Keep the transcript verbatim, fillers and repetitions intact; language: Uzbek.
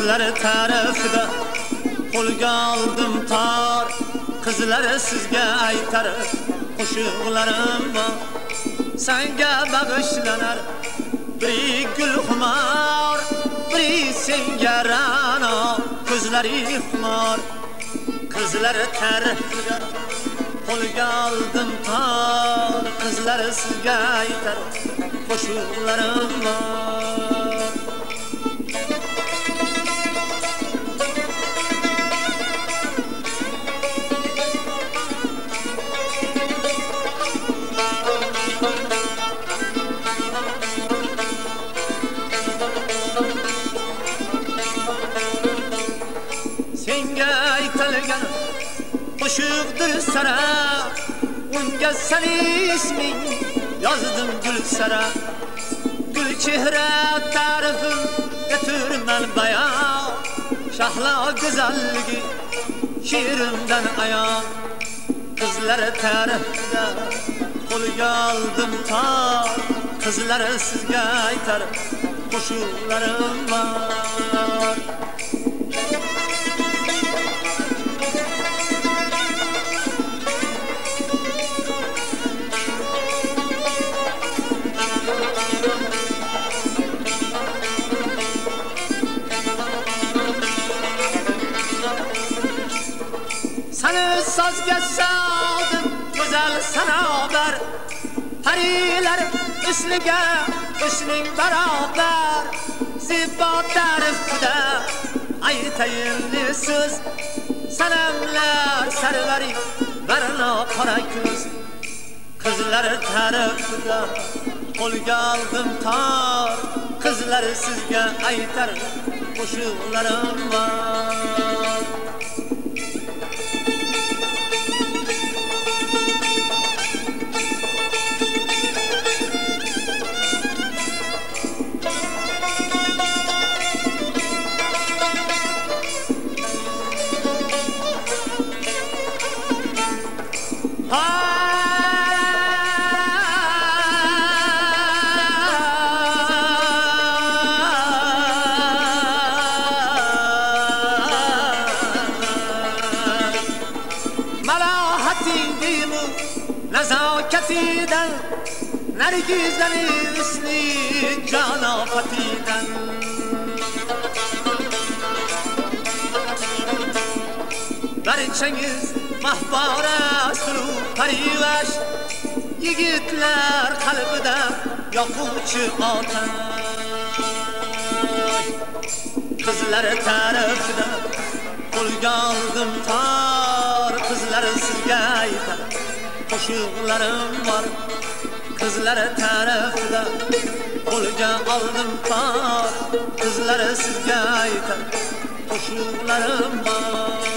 Qizlari tarafida qo'lga oldim tor, qizlari sizga aytar qo'shiqlarim bor. Senga bag'ishlanar bir gul xumor, bir senga ra'no ko'zlari xumor. Qizlari tarafida qo'lga oldim tor, qizlari sizga aytar qo'shiqlarim bor. Senga aytalgan qo'shiqdir sara, unga seni isming yozdim gul sara. Gul chehra tarifim getirman bayon, shahlo go'zalligi she'rimdan ayon. Qizlari tarafida qo'lga oldim tor, qizlari sizga aytar qo'shiqlarim bor. Seni sazga saldım güzel sanobar, pariler üstüge üstün beraber. Ziba tarifida aytayınlı söz, selamlar serveri verna qora ko'z. Qizlari tarafida qo'lga oldim tor, qizlari sizga aytar qo'shiqlarim bor. Malahatindimu nazakatidan, nergizden üsni canafatidan. Barchangiz mahbora suru parivash, yigitlar qalbida yoquvchi otash. Qizlari tarafida qo'lga oldim tor, qizlari sizga aytar qo'shiqlarim bor. Qizlari tarafida qo'lga oldim tor, qizlari sizga aytar qo'shiqlarim bor.